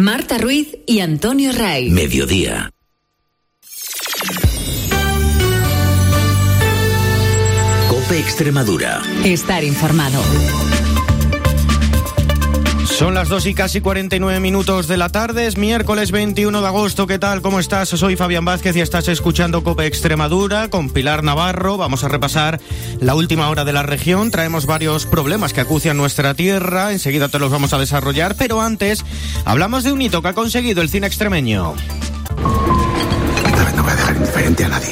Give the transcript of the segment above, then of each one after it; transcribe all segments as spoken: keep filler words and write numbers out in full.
Marta Ruiz y Antonio Ray. Mediodía. COPE Extremadura. Estar informado. Son las dos y casi cuarenta y nueve minutos de la tarde, es miércoles veintiuno de agosto. ¿Qué tal? ¿Cómo estás? Soy Fabián Vázquez y estás escuchando COPE Extremadura con Pilar Navarro. Vamos a repasar la última hora de la región. Traemos varios problemas que acucian nuestra tierra. Enseguida te los vamos a desarrollar, pero antes hablamos de un hito que ha conseguido el cine extremeño. Esta vez no voy a dejar indiferente a nadie.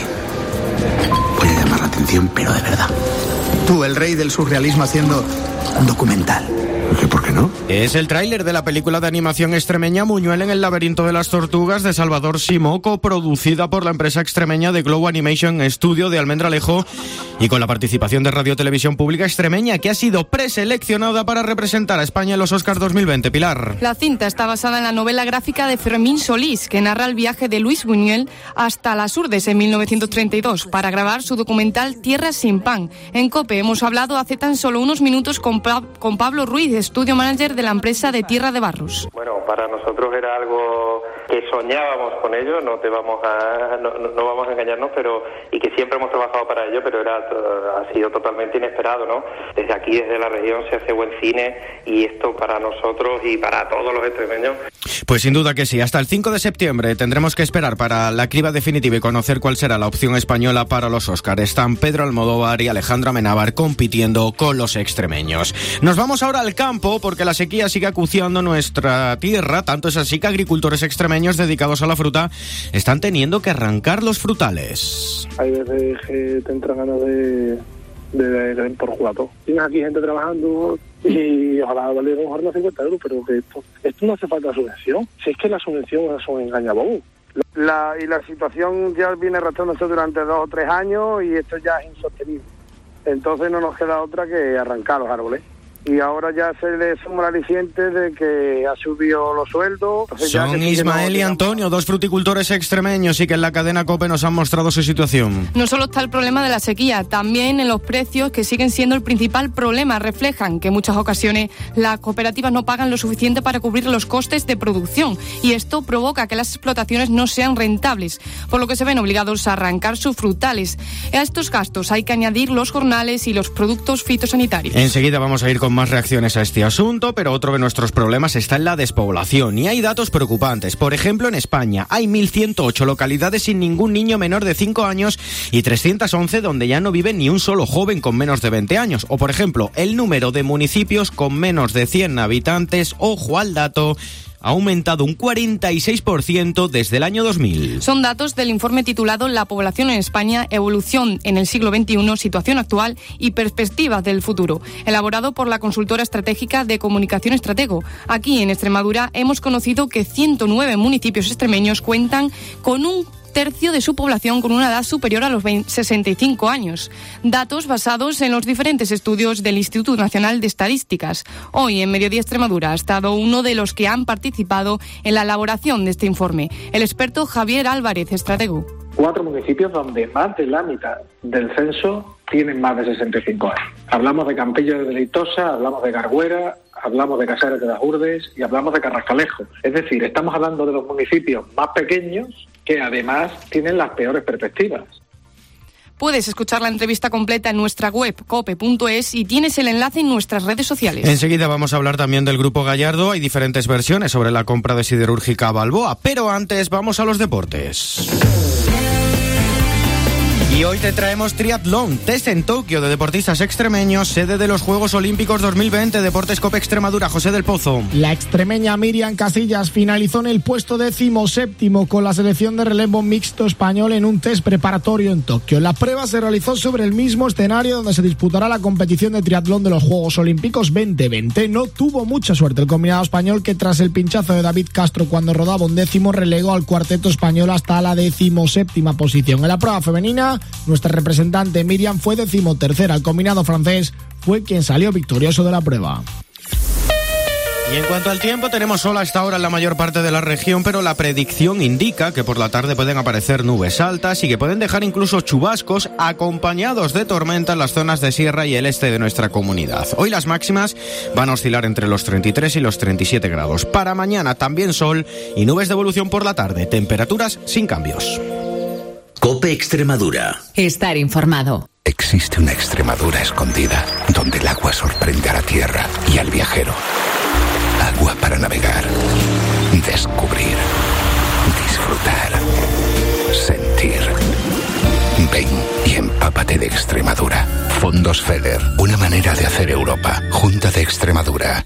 Voy a llamar la atención, pero de verdad. Tú, el rey del surrealismo, haciendo un documental. ¿Por qué no? Es el tráiler de la película de animación extremeña Muñuel en el laberinto de las tortugas de Salvador Simoco, producida por la empresa extremeña de Glow Animation Studio de Almendralejo y con la participación de Radio Televisión Pública Extremeña, que ha sido preseleccionada para representar a España en los Oscars dos mil veinte. Pilar. La cinta está basada en la novela gráfica de Fermín Solís, que narra el viaje de Luis Buñuel hasta las Urdes en mil novecientos treinta y dos para grabar su documental Tierra sin pan. En COPE hemos hablado hace tan solo unos minutos con, pa- con Pablo Ruiz, estudio manager de la empresa de Tierra de Barros. Bueno, para nosotros era algo que soñábamos con ello, no te vamos a no, no vamos a engañarnos, pero y que siempre hemos trabajado para ello, pero era ha sido totalmente inesperado, ¿no? Desde aquí, desde la región, se hace buen cine y esto para nosotros y para todos los extremeños. Pues sin duda que sí. Hasta el cinco de septiembre tendremos que esperar para la criba definitiva y conocer cuál será la opción española para los Óscar. Están Pedro Almodóvar y Alejandro Amenábar compitiendo con los extremeños. Nos vamos ahora al campo porque la sequía sigue acuciando nuestra tierra. Tanto es así que agricultores extremeños dedicados a la fruta están teniendo que arrancar los frutales. Hay veces que te entran ganas de, de, de por jugato. Tienes aquí gente trabajando y ojalá vale a lo mejor no cincuenta euros, pero que esto, esto no hace falta subvención. Si es que la subvención es un engañabobos. La, y la situación ya viene arrastrándose durante dos o tres años y esto ya es insostenible. Entonces no nos queda otra que arrancar los árboles. Y ahora ya se le suma el aliciente de que ha subido los sueldos. Son Ismael y Antonio, dos fruticultores extremeños y que en la cadena COPE nos han mostrado su situación. No solo está el problema de la sequía, también en los precios, que siguen siendo el principal problema. Reflejan que en muchas ocasiones las cooperativas no pagan lo suficiente para cubrir los costes de producción y esto provoca que las explotaciones no sean rentables, por lo que se ven obligados a arrancar sus frutales. A estos gastos hay que añadir los jornales y los productos fitosanitarios. Enseguida vamos a ir con más reacciones a este asunto, pero otro de nuestros problemas está en la despoblación y hay datos preocupantes. Por ejemplo, en España hay mil ciento ocho localidades sin ningún niño menor de cinco años y trescientos once donde ya no vive ni un solo joven con menos de veinte años. O, por ejemplo, el número de municipios con menos de cien habitantes, ojo al dato, ha aumentado un cuarenta y seis por ciento desde el año dos mil. Son datos del informe titulado La población en España, evolución en el siglo veintiuno, situación actual y perspectivas del futuro, elaborado por la consultora estratégica de Comunicación Estratego. Aquí en Extremadura hemos conocido que ciento nueve municipios extremeños cuentan con un tercio de su población con una edad superior a los sesenta y cinco años. Datos basados en los diferentes estudios del Instituto Nacional de Estadísticas. Hoy en Mediodía Extremadura ha estado uno de los que han participado en la elaboración de este informe, el experto Javier Álvarez, estratego. Cuatro municipios donde más de la mitad del censo tienen más de sesenta y cinco años. Hablamos de Campillo de Deleitosa, hablamos de Garguera, hablamos de Casares de las Urdes y hablamos de Carrascalejo. Es decir, estamos hablando de los municipios más pequeños que además tienen las peores perspectivas. Puedes escuchar la entrevista completa en nuestra web cope punto es y tienes el enlace en nuestras redes sociales. Enseguida vamos a hablar también del Grupo Gallardo. Hay diferentes versiones sobre la compra de siderúrgica Balboa, pero antes vamos a los deportes. Y hoy te traemos triatlón, test en Tokio de deportistas extremeños, sede de los Juegos Olímpicos dos mil veinte, Deportes COPE Extremadura. José del Pozo. La extremeña Miriam Casillas finalizó en el puesto décimo séptimo con la selección de relevo mixto español en un test preparatorio en Tokio. La prueba se realizó sobre el mismo escenario donde se disputará la competición de triatlón de los Juegos Olímpicos veinte veinte. No tuvo mucha suerte el combinado español, que tras el pinchazo de David Castro cuando rodaba un décimo relegó al cuarteto español hasta la decimoséptima posición. En la prueba femenina, nuestra representante Miriam fue decimotercera. El combinado francés fue quien salió victorioso de la prueba. Y en cuanto al tiempo, tenemos sol a esta hora en la mayor parte de la región, pero la predicción indica que por la tarde pueden aparecer nubes altas y que pueden dejar incluso chubascos acompañados de tormenta en las zonas de sierra y el este de nuestra comunidad. Hoy las máximas van a oscilar entre los treinta y tres y los treinta y siete grados. Para mañana también sol y nubes de evolución por la tarde, temperaturas sin cambios. COPE Extremadura. Estar informado. Existe una Extremadura escondida, donde el agua sorprende a la tierra y al viajero. Agua para navegar, descubrir, disfrutar, sentir. Ven y empápate de Extremadura. Fondos FEDER, una manera de hacer Europa. Junta de Extremadura.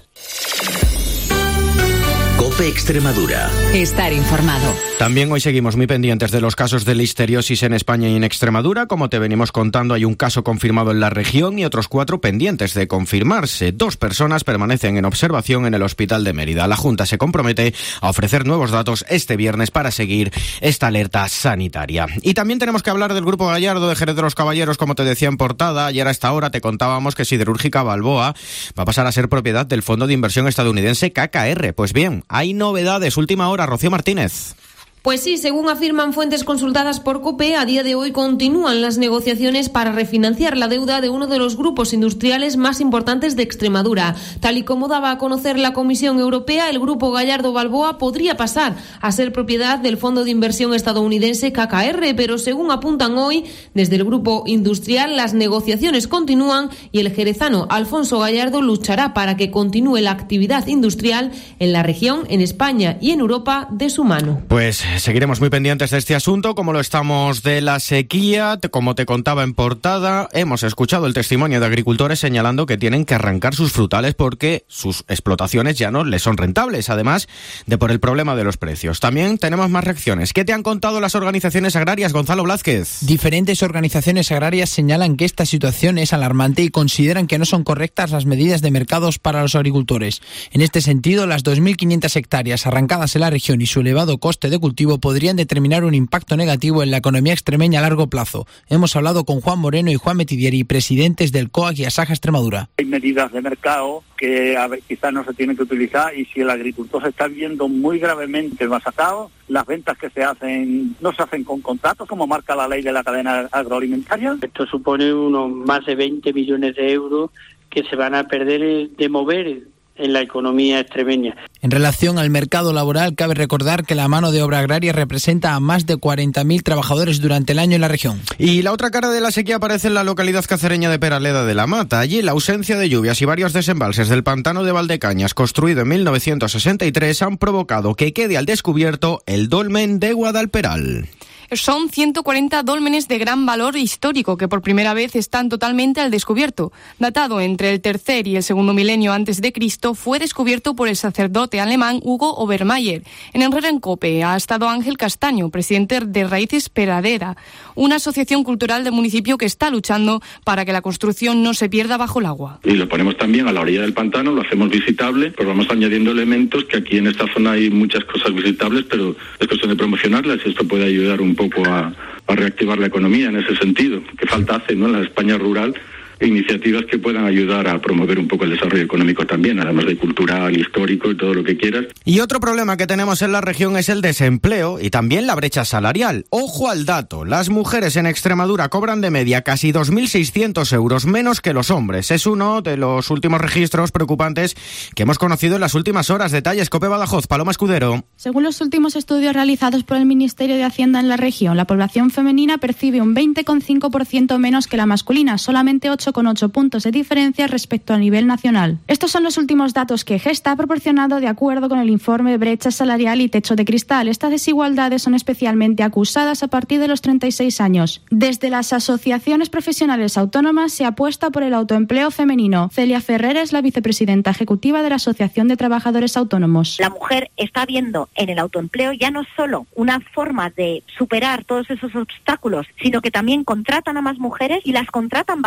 COPE Extremadura. Estar informado. También hoy seguimos muy pendientes de los casos de listeriosis en España y en Extremadura. Como te venimos contando, hay un caso confirmado en la región y otros cuatro pendientes de confirmarse. Dos personas permanecen en observación en el Hospital de Mérida. La Junta se compromete a ofrecer nuevos datos este viernes para seguir esta alerta sanitaria. Y también tenemos que hablar del Grupo Gallardo de Jerez de los Caballeros, como te decía en portada. Ayer a esta hora te contábamos que Siderúrgica Balboa va a pasar a ser propiedad del fondo de inversión estadounidense K K R. Pues bien, hay novedades. Última hora, Rocío Martínez. Pues sí, según afirman fuentes consultadas por COPE, a día de hoy continúan las negociaciones para refinanciar la deuda de uno de los grupos industriales más importantes de Extremadura. Tal y como daba a conocer la Comisión Europea, el Grupo Gallardo Balboa podría pasar a ser propiedad del fondo de inversión estadounidense K K R, pero según apuntan hoy, desde el grupo industrial las negociaciones continúan y el jerezano Alfonso Gallardo luchará para que continúe la actividad industrial en la región, en España y en Europa de su mano. Pues seguiremos muy pendientes de este asunto, como lo estamos de la sequía. Como te contaba en portada, hemos escuchado el testimonio de agricultores señalando que tienen que arrancar sus frutales porque sus explotaciones ya no les son rentables, además de por el problema de los precios. También tenemos más reacciones. ¿Qué te han contado las organizaciones agrarias, Gonzalo Blázquez? Diferentes organizaciones agrarias señalan que esta situación es alarmante y consideran que no son correctas las medidas de mercados para los agricultores. En este sentido, las dos mil quinientas hectáreas arrancadas en la región y su elevado coste de cultivo podrían determinar un impacto negativo en la economía extremeña a largo plazo. Hemos hablado con Juan Moreno y Juan Metidieri, presidentes del COAG y Asaja Extremadura. Hay medidas de mercado que a ver, quizás no se tienen que utilizar, y si el agricultor se está viendo muy gravemente masacrado, las ventas que se hacen no se hacen con contratos como marca la ley de la cadena agroalimentaria. Esto supone unos más de veinte millones de euros que se van a perder de mover en la economía extremeña. En relación al mercado laboral, cabe recordar que la mano de obra agraria representa a más de cuarenta mil trabajadores durante el año en la región. Y la otra cara de la sequía aparece en la localidad cacereña de Peraleda de la Mata. Allí la ausencia de lluvias y varios desembalses del pantano de Valdecañas, construido en mil novecientos sesenta y tres, han provocado que quede al descubierto el dolmen de Guadalperal. Son ciento cuarenta dólmenes de gran valor histórico que por primera vez están totalmente al descubierto. Datado entre el tercer y el segundo milenio antes de Cristo, fue descubierto por el sacerdote alemán Hugo Obermayer. En Herrera en COPE ha estado Ángel Castaño, presidente de Raíces Peradera, una asociación cultural del municipio que está luchando para que la construcción no se pierda bajo el agua. Y lo ponemos también a la orilla del pantano, lo hacemos visitable, pues vamos añadiendo elementos que aquí en esta zona hay muchas cosas visitables, pero es cuestión de promocionarlas y esto puede ayudar un poco poco a, a reactivar la economía en ese sentido, que falta hace, ¿no?, en la España rural, iniciativas que puedan ayudar a promover un poco el desarrollo económico también, además de cultural, histórico y todo lo que quieras. Y otro problema que tenemos en la región es el desempleo y también la brecha salarial. Ojo al dato, las mujeres en Extremadura cobran de media casi dos mil seiscientos euros menos que los hombres. Es uno de los últimos registros preocupantes que hemos conocido en las últimas horas. Detalles, COPE Badajoz, Paloma Escudero. Según los últimos estudios realizados por el Ministerio de Hacienda en la región, la población femenina percibe un veinte coma cinco por ciento menos que la masculina, solamente ocho coma ocho puntos de diferencia respecto al nivel nacional. Estos son los últimos datos que Gesta ha proporcionado de acuerdo con el informe de brecha salarial y techo de cristal. Estas desigualdades son especialmente acusadas a partir de los treinta y seis años. Desde las asociaciones profesionales autónomas se apuesta por el autoempleo femenino. Celia Ferrer es la vicepresidenta ejecutiva de la Asociación de Trabajadores Autónomos. La mujer está viendo en el autoempleo ya no solo una forma de superar todos esos obstáculos, sino que también contratan a más mujeres y las contratan bajo unas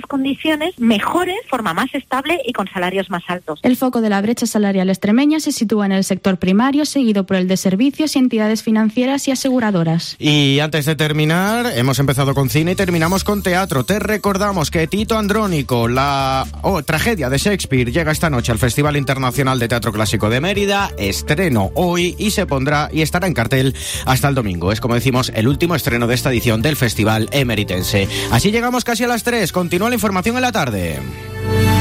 condiciones mejores, de forma más estable y con salarios más altos. El foco de la brecha salarial extremeña se sitúa en el sector primario, seguido por el de servicios y entidades financieras y aseguradoras. Y antes de terminar, hemos empezado con cine y terminamos con teatro. Te recordamos que Tito Andrónico, la oh, tragedia de Shakespeare, llega esta noche al Festival Internacional de Teatro Clásico de Mérida. Estreno hoy y se pondrá y estará en cartel hasta el domingo. Es, como decimos, el último estreno de esta edición del Festival Emeritense. Así llegamos casi a las tres. Continúa la información en la tarde.